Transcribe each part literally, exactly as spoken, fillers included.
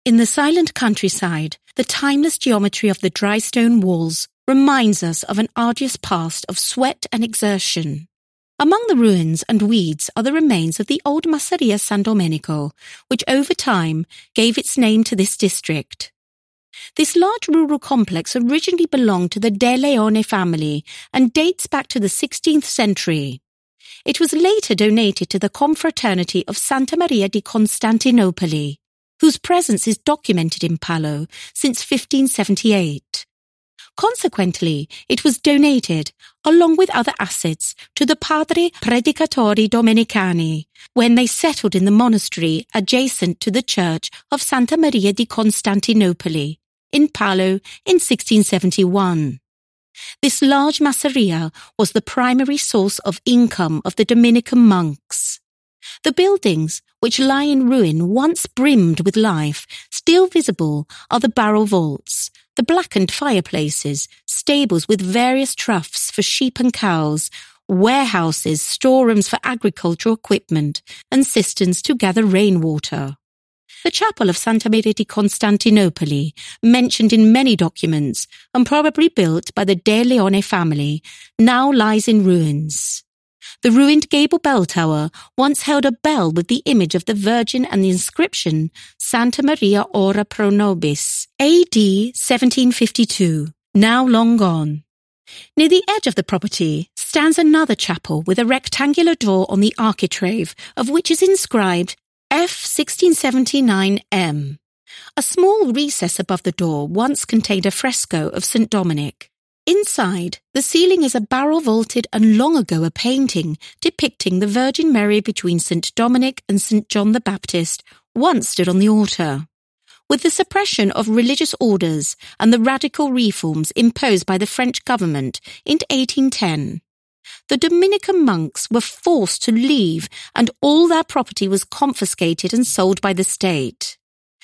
In the silent countryside, the timeless geometry of the dry stone walls reminds us of an arduous past of sweat and exertion. Among the ruins and weeds are the remains of the old Masseria San Domenico, which over time gave its name to this district. This large rural complex originally belonged to the De Leone family and dates back to the sixteenth century. It was later donated to the Confraternity of Santa Maria di Costantinopoli, whose presence is documented in Palo since fifteen seventy-eight. Consequently, it was donated, along with other assets, to the Padri Predicatori Domenicani when they settled in the monastery adjacent to the church of Santa Maria di Costantinopoli in Palo in sixteen seventy-one. This large masseria was the primary source of income of the Dominican monks. The buildings, which lie in ruin once brimmed with life, still visible are the barrel vaults, the blackened fireplaces, stables with various troughs for sheep and cows, warehouses, storerooms for agricultural equipment, and cisterns to gather rainwater. The chapel of Santa Maria di Costantinopoli, mentioned in many documents and probably built by the De Leone family, now lies in ruins. The ruined gable bell tower once held a bell with the image of the Virgin and the inscription Santa Maria Ora Pro Nobis, A D seventeen fifty-two, now long gone. Near the edge of the property stands another chapel with a rectangular door on the architrave, of which is inscribed F sixteen seventy-nine M. A small recess above the door once contained a fresco of Saint Dominic. Inside, the ceiling is a barrel-vaulted and long ago a painting depicting the Virgin Mary between Saint Dominic and Saint John the Baptist, once stood on the altar. With the suppression of religious orders and the radical reforms imposed by the French government in eighteen ten, the Dominican monks were forced to leave and all their property was confiscated and sold by the state.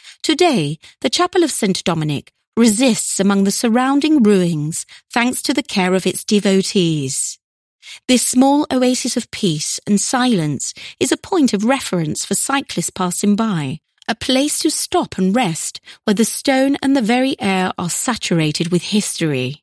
Today, the Chapel of Saint Dominic resists among the surrounding ruins thanks to the care of its devotees. This small oasis of peace and silence is a point of reference for cyclists passing by, a place to stop and rest where the stone and the very air are saturated with history.